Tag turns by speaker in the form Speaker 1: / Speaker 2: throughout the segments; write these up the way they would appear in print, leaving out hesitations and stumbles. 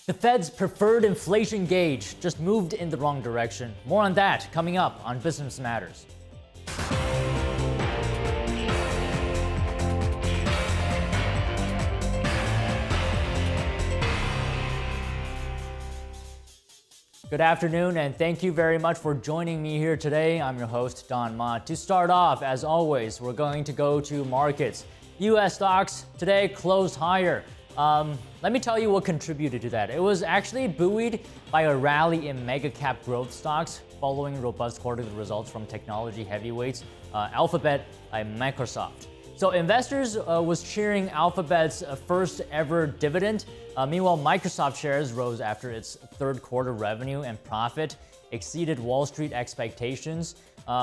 Speaker 1: The Fed's preferred inflation gauge just moved in the wrong direction. More on that coming up on Business Matters. Good afternoon, and thank you very much for joining me here today. I'm your host, Don Ma. To start off, as always, we're going to go to markets. U.S. stocks today closed higher. Let me tell you what contributed to that. It was actually buoyed by a rally in mega-cap growth stocks following robust quarterly results from technology heavyweights, Alphabet and Microsoft. So investors was cheering Alphabet's first ever dividend. Meanwhile, Microsoft shares rose after its third quarter revenue and profit exceeded Wall Street expectations.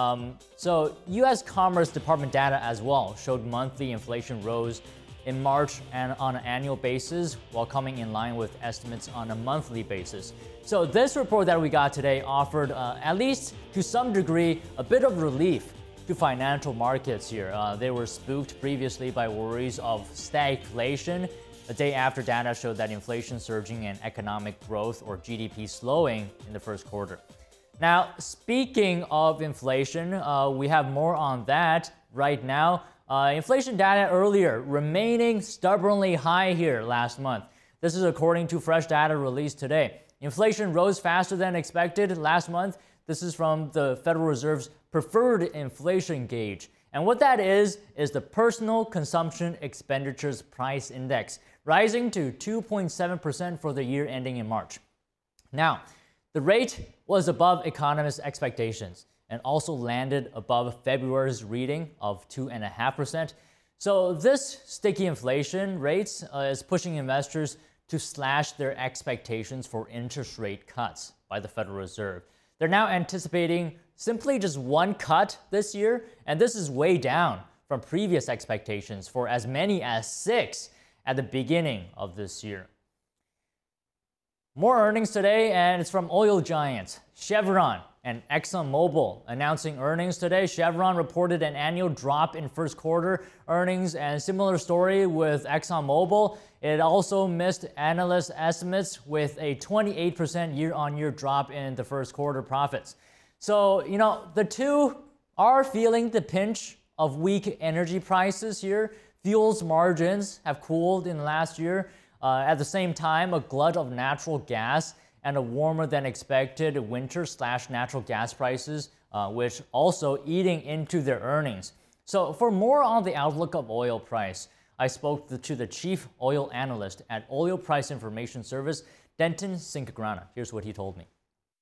Speaker 1: So U.S. Commerce Department data as well showed monthly inflation rose in March and on an annual basis, while coming in line with estimates on a monthly basis. So this report that we got today offered, at least to some degree, a bit of relief to financial markets here. They were spooked previously by worries of stagflation, a day after data showed that inflation surging and economic growth, or GDP, slowing in the first quarter. Now, speaking of inflation, we have more on that right now. Inflation data earlier remaining stubbornly high here last month. This is according to fresh data released today. Inflation rose faster than expected last month. This is from the Federal Reserve's preferred inflation gauge. And what that is the Personal Consumption Expenditures Price Index, rising to 2.7% for the year ending in March. Now, the rate was above economists' expectations and also landed above February's reading of 2.5%. So this sticky inflation rates is pushing investors to slash their expectations for interest rate cuts by the Federal Reserve. They're now anticipating simply just one cut this year, and this is way down from previous expectations for as many as 6 at the beginning of this year. More earnings today, and it's from oil giants Chevron and ExxonMobil announcing earnings today. Chevron reported an annual drop in first quarter earnings, and similar story with ExxonMobil. It also missed analyst estimates with a 28% year-on-year drop in the first quarter profits. So, the two are feeling the pinch of weak energy prices here. Fuels margins have cooled in the last year. At the same time, a glut of natural gas and a warmer than expected winter/natural gas prices, which also eating into their earnings. So for more on the outlook of oil price, I spoke to the chief oil analyst at Oil Price Information Service, Denton Cinquegrana. Here's what he told me.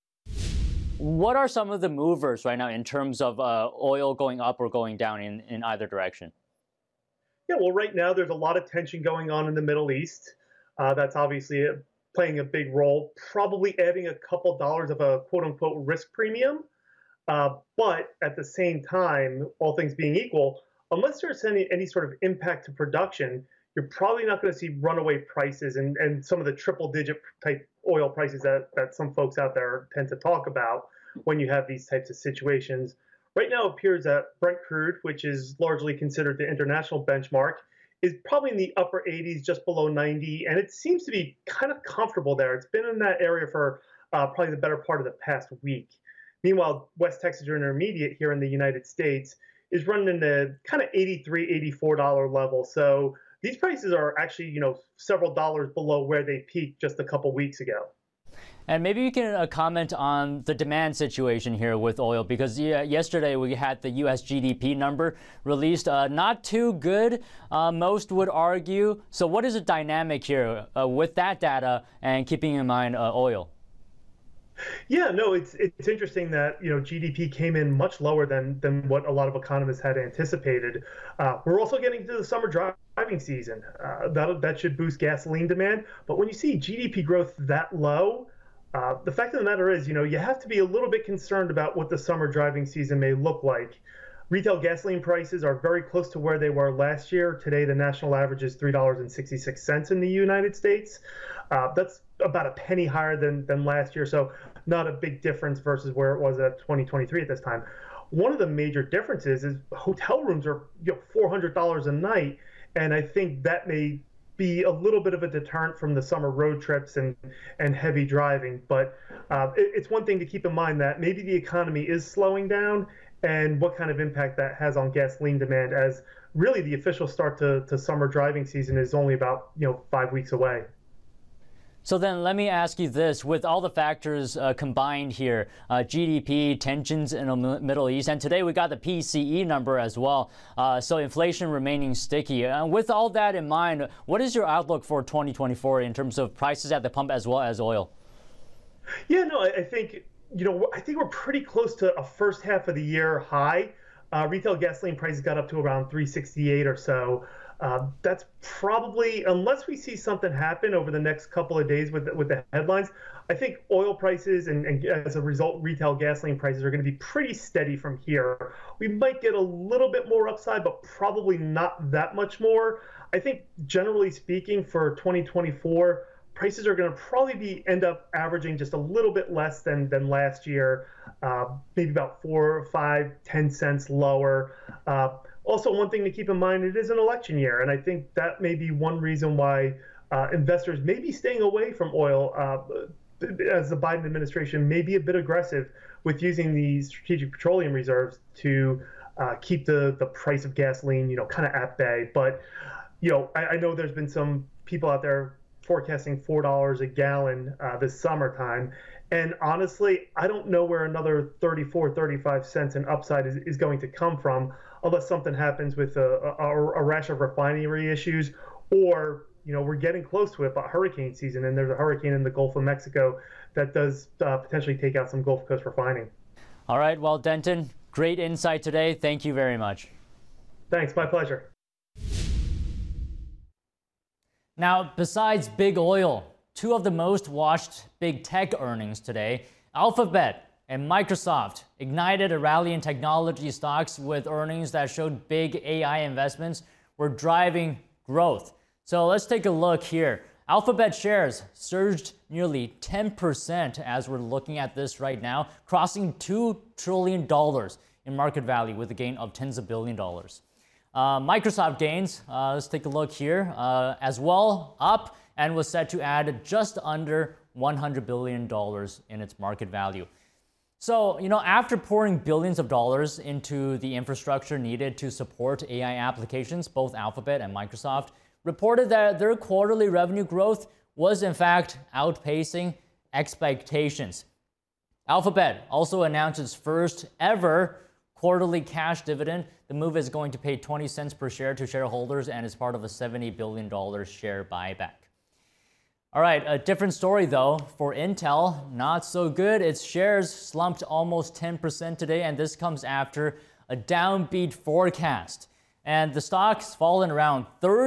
Speaker 1: What are some of the movers right now in terms of oil going up or going down in either direction?
Speaker 2: Yeah, well, right now there's a lot of tension going on in the Middle East. That's obviously playing a big role, probably adding a couple dollars of a quote-unquote risk premium. But at the same time, all things being equal, unless there's any sort of impact to production, you're probably not going to see runaway prices and some of the triple-digit type oil prices that some folks out there tend to talk about when you have these types of situations. Right now, it appears that Brent crude, which is largely considered the international benchmark, is probably in the upper 80s, just below 90, and it seems to be kind of comfortable there. It's been in that area for probably the better part of the past week. Meanwhile, West Texas Intermediate here in the United States is running in the kind of $83, $84 level. So these prices are actually, several dollars below where they peaked just a couple weeks ago.
Speaker 1: And maybe you can comment on the demand situation here with oil, because yesterday we had the U.S. GDP number released. Not too good, most would argue. So what is the dynamic here with that data and keeping in mind oil?
Speaker 2: Yeah, no, it's interesting that GDP came in much lower than what a lot of economists had anticipated. We're also getting to the summer driving season. That should boost gasoline demand. But when you see GDP growth that low, the fact of the matter is, you have to be a little bit concerned about what the summer driving season may look like. Retail gasoline prices are very close to where they were last year. Today, the national average is $3.66 in the United States. That's about a penny higher than last year, so not a big difference versus where it was at 2023 at this time. One of the major differences is hotel rooms are $400 a night, and I think that may be a little bit of a deterrent from the summer road trips and heavy driving. But it's one thing to keep in mind that maybe the economy is slowing down and what kind of impact that has on gasoline demand, as really the official start to summer driving season is only about 5 weeks away.
Speaker 1: So then let me ask you this, with all the factors combined here, GDP, tensions in the Middle East, and today we got the PCE number as well, so inflation remaining sticky. With all that in mind, what is your outlook for 2024 in terms of prices at the pump as well as oil?
Speaker 2: Yeah, no, I think, I think we're pretty close to a first half of the year high. Retail gasoline prices got up to around 368 or so. That's probably, unless we see something happen over the next couple of days with the headlines, I think oil prices and as a result, retail gasoline prices are going to be pretty steady from here. We might get a little bit more upside, but probably not that much more. I think generally speaking for 2024, prices are going to probably end up averaging just a little bit less than last year, maybe about 4, 5, 10 cents lower. Also, one thing to keep in mind, it is an election year, and I think that may be one reason why investors may be staying away from oil, as the Biden administration may be a bit aggressive with using the strategic petroleum reserves to keep the price of gasoline, kind of at bay. But, I know there's been some people out there forecasting $4 a gallon this summertime. And honestly, I don't know where another 34, 35 cents in upside is going to come from, unless something happens with a rash of refinery issues, or we're getting close to it, but hurricane season, and there's a hurricane in the Gulf of Mexico that does potentially take out some Gulf Coast refining.
Speaker 1: All right, well, Denton, great insight today. Thank you very much.
Speaker 2: Thanks, my pleasure.
Speaker 1: Now, besides big oil, two of the most watched big tech earnings today, Alphabet and Microsoft, ignited a rally in technology stocks with earnings that showed big AI investments were driving growth. So let's take a look here. Alphabet shares surged nearly 10% as we're looking at this right now, crossing $2 trillion in market value with a gain of tens of billions of dollars. Microsoft gains, let's take a look here, as well, up, and was set to add just under $100 billion in its market value. So, after pouring billions of dollars into the infrastructure needed to support AI applications, both Alphabet and Microsoft reported that their quarterly revenue growth was in fact outpacing expectations. Alphabet also announced its first ever quarterly cash dividend. The move is going to pay 20 cents per share to shareholders and is part of a $70 billion share buyback. All right, a different story though for Intel. Not so good. Its shares slumped almost 10% today, and this comes after a downbeat forecast. And the stock's fallen around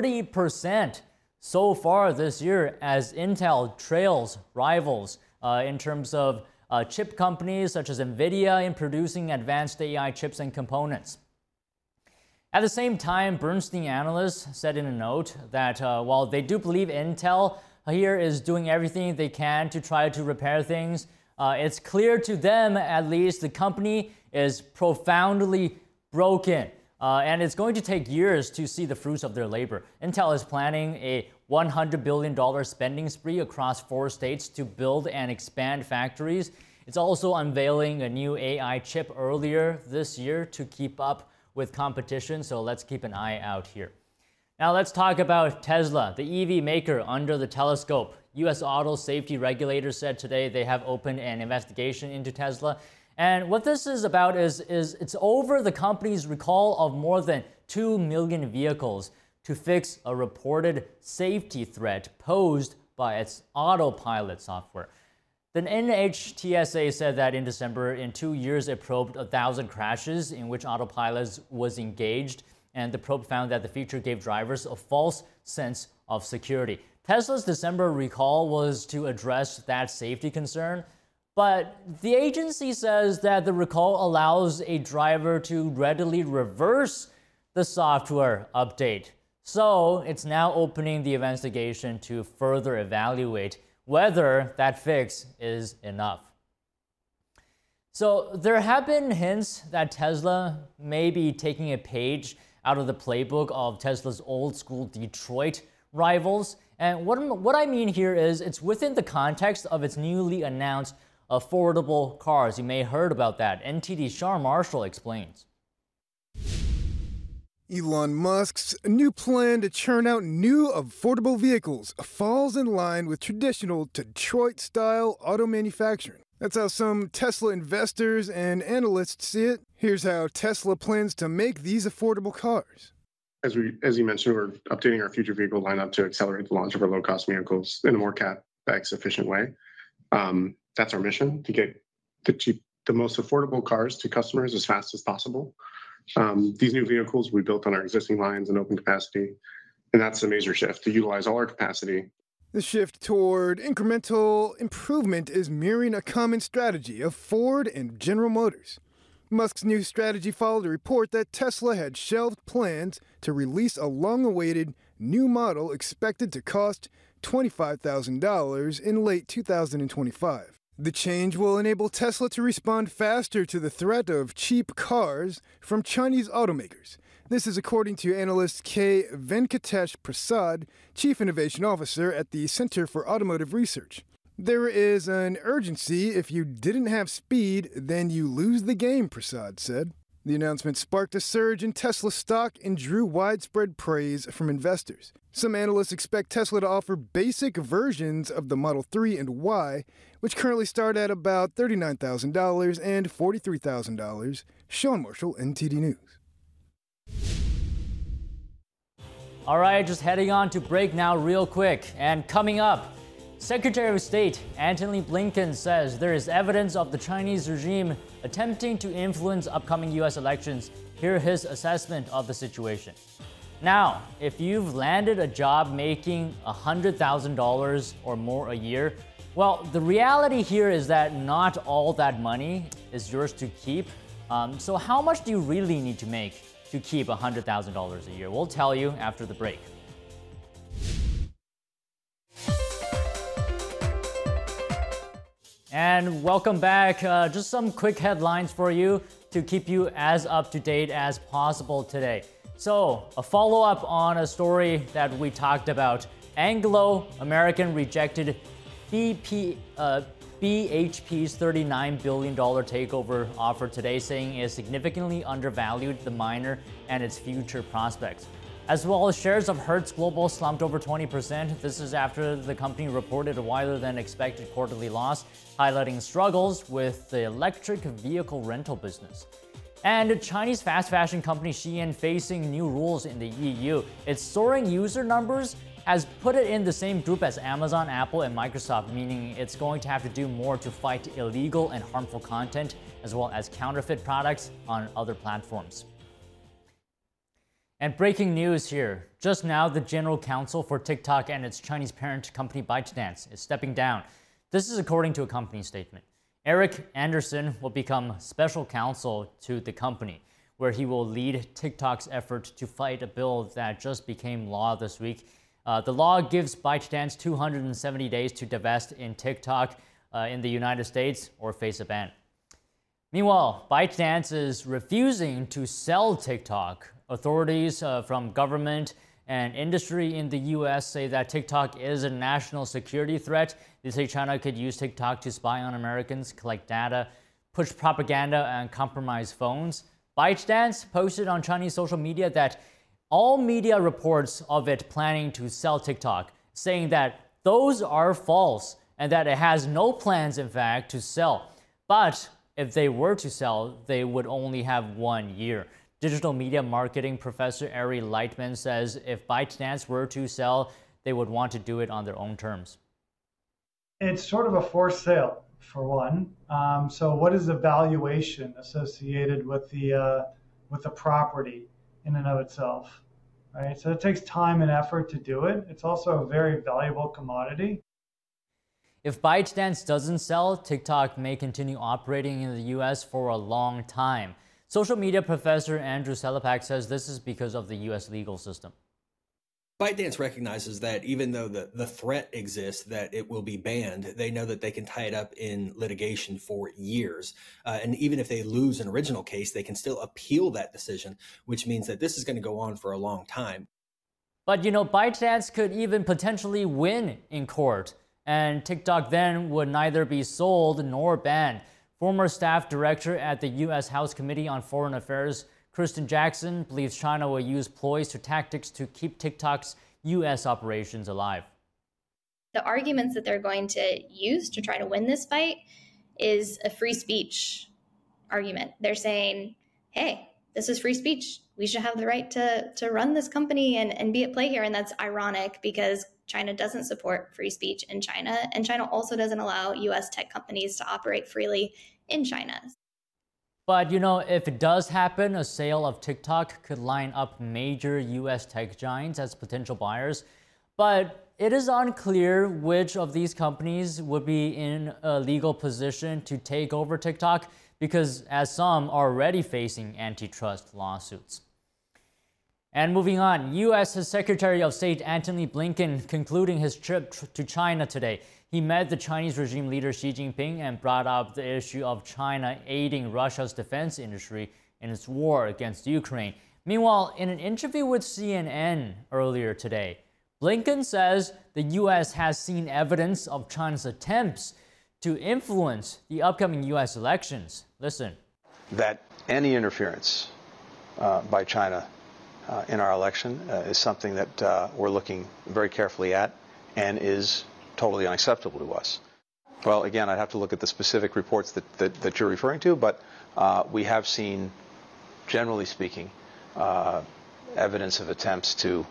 Speaker 1: 30% so far this year as Intel trails rivals in terms of chip companies such as NVIDIA in producing advanced AI chips and components. At the same time, Bernstein analysts said in a note that while they do believe Intel here is doing everything they can to try to repair things, it's clear to them, at least, the company is profoundly broken. And it's going to take years to see the fruits of their labor. Intel is planning a $100 billion spending spree across 4 states to build and expand factories. It's also unveiling a new AI chip earlier this year to keep up with competition, so let's keep an eye out here. Now let's talk about Tesla, the EV maker under the telescope. U.S. auto safety regulators said today they have opened an investigation into Tesla. And what this is about is it's over the company's recall of more than 2 million vehicles to fix a reported safety threat posed by its autopilot software. The NHTSA said that in December, in 2 years, it probed 1,000 crashes in which autopilot was engaged, and the probe found that the feature gave drivers a false sense of security. Tesla's December recall was to address that safety concern, but the agency says that the recall allows a driver to readily reverse the software update. So it's now opening the investigation to further evaluate whether that fix is enough. So there have been hints that Tesla may be taking a page out of the playbook of Tesla's old school Detroit rivals. And what I mean here is it's within the context of its newly announced affordable cars. You may have heard about that. NTD's Sean Marshall explains.
Speaker 3: Elon Musk's new plan to churn out new affordable vehicles falls in line with traditional Detroit-style auto manufacturing. That's how some Tesla investors and analysts see it. Here's how Tesla plans to make these affordable cars.
Speaker 4: As you mentioned, we're updating our future vehicle lineup to accelerate the launch of our low-cost vehicles in a more CapEx efficient way. That's our mission, to get the most affordable cars to customers as fast as possible. These new vehicles we built on our existing lines and open capacity, and that's a major shift to utilize all our capacity.
Speaker 3: The shift toward incremental improvement is mirroring a common strategy of Ford and General Motors. Musk's new strategy followed a report that Tesla had shelved plans to release a long-awaited new model expected to cost $25,000 in late 2025. The change will enable Tesla to respond faster to the threat of cheap cars from Chinese automakers. This is according to analyst K. Venkatesh Prasad, Chief Innovation Officer at the Center for Automotive Research. There is an urgency. If you didn't have speed, then you lose the game, Prasad said. The announcement sparked a surge in Tesla stock and drew widespread praise from investors. Some analysts expect Tesla to offer basic versions of the Model 3 and Y, which currently start at about $39,000 and $43,000. Sean Marshall, NTD News.
Speaker 1: All right, just heading on to break now real quick. And coming up, Secretary of State Antony Blinken says there is evidence of the Chinese regime attempting to influence upcoming U.S. elections. Hear his assessment of the situation. Now, if you've landed a job making $100,000 or more a year, well, the reality here is that not all that money is yours to keep. So how much do you really need to make to keep $100,000 a year? We'll tell you after the break. And welcome back. Just some quick headlines for you to keep you as up to date as possible today. So, a follow-up on a story that we talked about. Anglo American rejected BHP's $39 billion takeover offer today, saying it significantly undervalued the miner and its future prospects. As well as shares of Hertz Global slumped over 20%. This is after the company reported a wider than expected quarterly loss, highlighting struggles with the electric vehicle rental business. And Chinese fast fashion company Shein facing new rules in the EU. Its soaring user numbers has put it in the same group as Amazon, Apple, and Microsoft, meaning it's going to have to do more to fight illegal and harmful content, as well as counterfeit products on other platforms. And breaking news here. Just now, the general counsel for TikTok and its Chinese parent company ByteDance is stepping down. This is according to a company statement. Eric Anderson will become special counsel to the company, where he will lead TikTok's effort to fight a bill that just became law this week. The law gives ByteDance 270 days to divest in TikTok in the United States or face a ban. Meanwhile, ByteDance is refusing to sell TikTok. Authorities from government and industry in the U.S. say that TikTok is a national security threat. They say China could use TikTok to spy on Americans, collect data, push propaganda, and compromise phones. ByteDance posted on Chinese social media that all media reports of it planning to sell TikTok, saying that those are false and that it has no plans, in fact, to sell. But if they were to sell, they would only have 1 year. Digital media marketing professor Ari Lightman says if ByteDance were to sell, they would want to do it on their own terms.
Speaker 5: It's sort of a forced sale, for one. So what is the valuation associated with the property in and of itself? Right? So it takes time and effort to do it. It's also a very valuable commodity.
Speaker 1: If ByteDance doesn't sell, TikTok may continue operating in the U.S. for a long time. Social media professor Andrew Selepak says this is because of the U.S. legal system.
Speaker 6: ByteDance recognizes that even though the threat exists that it will be banned, they know that they can tie it up in litigation for years. And even if they lose an original case, they can still appeal that decision, which means that this is going to go on for a long time.
Speaker 1: But ByteDance could even potentially win in court, and TikTok then would neither be sold nor banned. Former staff director at the U.S. House Committee on Foreign Affairs, Kristen Jackson, believes China will use ploys to tactics to keep TikTok's U.S. operations alive.
Speaker 7: The arguments that they're going to use to try to win this fight is a free speech argument. They're saying, hey, this is free speech. We should have the right to run this company and be at play here. And that's ironic because China doesn't support free speech in China. And China also doesn't allow U.S. tech companies to operate freely in China.
Speaker 1: But if it does happen, a sale of TikTok could line up major U.S. tech giants as potential buyers. But it is unclear which of these companies would be in a legal position to take over TikTok, because as some are already facing antitrust lawsuits. And moving on, U.S. Secretary of State Antony Blinken concluding his trip to China today. He met the Chinese regime leader Xi Jinping and brought up the issue of China aiding Russia's defense industry in its war against Ukraine. Meanwhile, in an interview with CNN earlier today, Blinken says the U.S. has seen evidence of China's attempts to influence the upcoming U.S. elections. Listen.
Speaker 8: That any interference by China in our election is something that we're looking very carefully at and is totally unacceptable to us. Well, again, I'd have to look at the specific reports that you're referring to, but we have seen, generally speaking, evidence of attempts to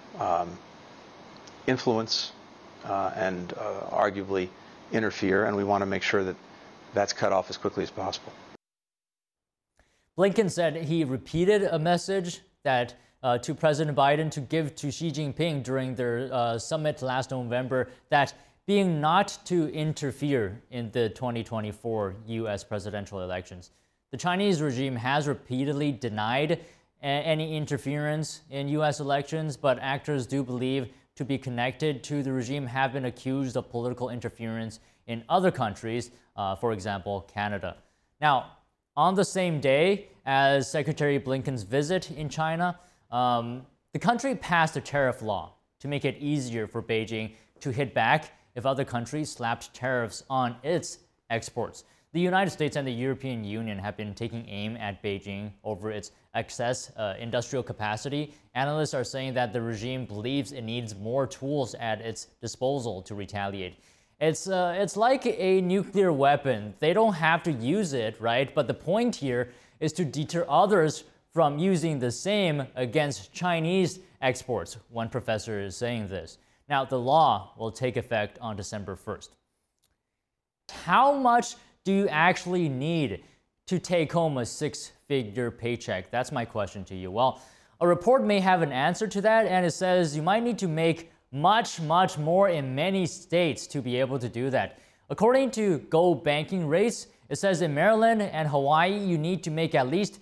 Speaker 8: influence and arguably interfere, and we want to make sure that that's cut off as quickly as possible.
Speaker 1: Blinken said he repeated a message that to President Biden to give to Xi Jinping during their summit last November, that being not to interfere in the 2024 U.S. presidential elections. The Chinese regime has repeatedly denied any interference in U.S. elections, but actors do believe to be connected to the regime have been accused of political interference in other countries, for example, Canada. Now, on the same day as Secretary Blinken's visit in China, the country passed a tariff law to make it easier for Beijing to hit back if other countries slapped tariffs on its exports. The United States and the European Union have been taking aim at Beijing over its excess industrial capacity. Analysts are saying that the regime believes it needs more tools at its disposal to retaliate. It's like a nuclear weapon. They don't have to use it, right? But the point here is to deter others from using the same against Chinese exports. One professor is saying this. Now, the law will take effect on December 1st. How much do you actually need to take home a six-figure paycheck? That's my question to you. Well, a report may have an answer to that, and it says you might need to make much more in many states to be able to do that. According to Go Banking Rates, it says in Maryland and Hawaii, you need to make at least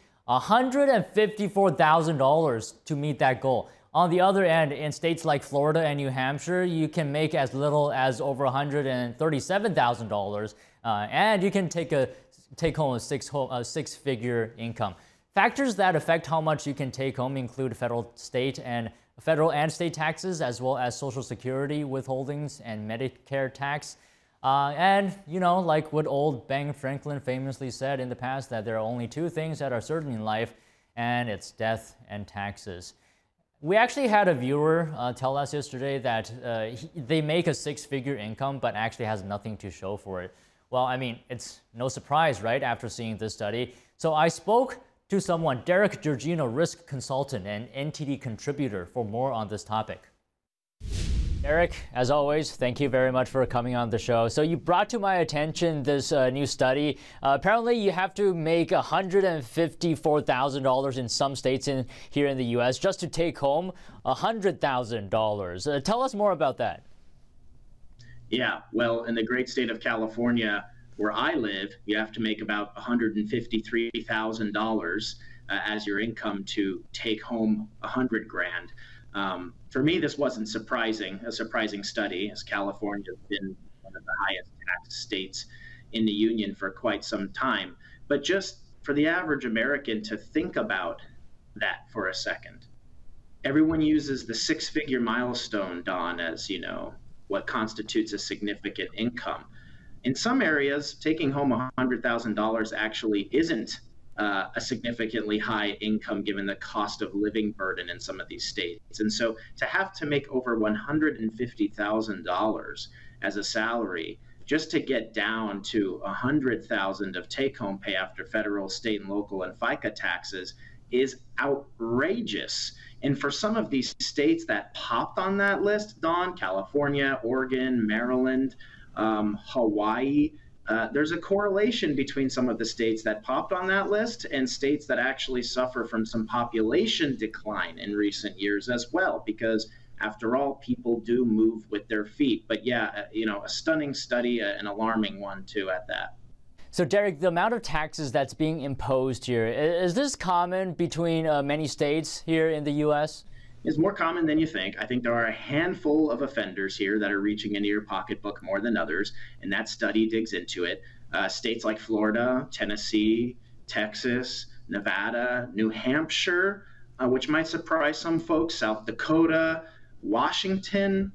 Speaker 1: $154,000 to meet that goal. On the other end, in states like Florida and New Hampshire, you can make as little as over $137,000, and you can take home a six-figure income. Factors that affect how much you can take home include federal and state taxes, as well as Social Security withholdings and Medicare tax. And, like what old Ben Franklin famously said in the past, that there are only two things that are certain in life, and it's death and taxes. We actually had a viewer tell us yesterday that they make a six-figure income, but actually has nothing to show for it. Well, I mean, it's no surprise, right, after seeing this study. So I spoke to someone, Derek Georgino, risk consultant and NTD contributor, for more on this topic. Derek, as always, thank you very much for coming on the show. So you brought to my attention this new study. Apparently, you have to make $154,000 in some states here in the U.S. just to take home $100,000. Tell us more about that.
Speaker 9: Yeah, well, in the great state of California, where I live, you have to make about $153,000 as your income to take home $100,000. For me, this wasn't a surprising study, as California has been one of the highest tax states in the union for quite some time. But just for the average American to think about that for a second everyone uses the six-figure milestone, Don, as, what constitutes a significant income. In some areas, taking home $100,000 actually isn't a significantly high income given the cost of living burden in some of these states. And so to have to make over $150,000 as a salary just to get down to $100,000 of take-home pay after federal, state, and local and FICA taxes is outrageous. And for some of these states that popped on that list, Don, California, Oregon, Maryland, Hawaii, there's a correlation between some of the states that popped on that list and states that actually suffer from some population decline in recent years as well, because after all, people do move with their feet. But yeah, a stunning study, an alarming one too at that.
Speaker 1: So Derek, the amount of taxes that's being imposed here, is this common between many states here in the U.S.?
Speaker 9: It's more common than you think. I think there are a handful of offenders here that are reaching into your pocketbook more than others, and that study digs into it. States like Florida, Tennessee, Texas, Nevada, New Hampshire, which might surprise some folks, South Dakota, Washington,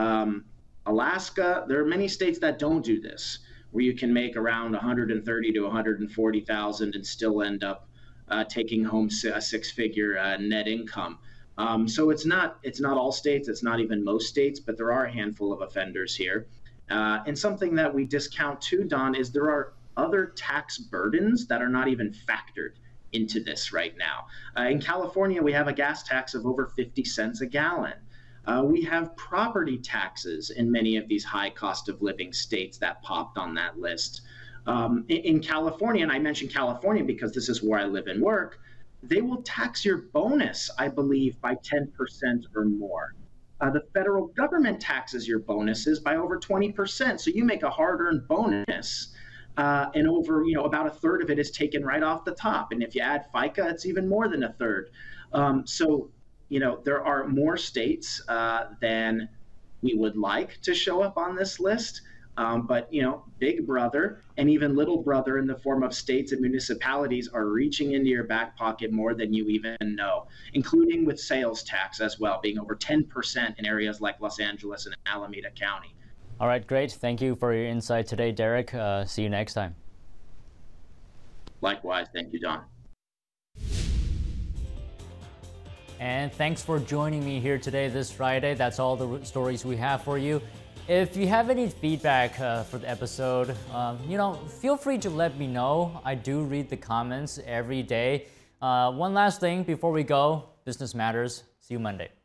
Speaker 9: Alaska. There are many states that don't do this, where you can make around $130,000 to $140,000 and still end up taking home a six-figure net income. So it's not all states, it's not even most states, but there are a handful of offenders here. And something that we discount too, Don, is there are other tax burdens that are not even factored into this right now. In California, we have a gas tax of over 50 cents a gallon. We have property taxes in many of these high cost of living states that popped on that list. In California, and I mention California because this is where I live and work, they will tax your bonus, I believe, by 10% or more. The federal government taxes your bonuses by over 20%. So you make a hard-earned bonus, and over, about a third of it is taken right off the top. And if you add FICA, it's even more than a third. So there are more states than we would like to show up on this list. But, Big Brother and even Little Brother in the form of states and municipalities are reaching into your back pocket more than you even know, including with sales tax as well, being over 10% in areas like Los Angeles and Alameda County.
Speaker 1: All right, great. Thank you for your insight today, Derek. See you next time.
Speaker 9: Likewise. Thank you, Don.
Speaker 1: And thanks for joining me here today, this Friday. That's all the stories we have for you. If you have any feedback for the episode, feel free to let me know. I do read the comments every day. One last thing before we go, business matters. See you Monday.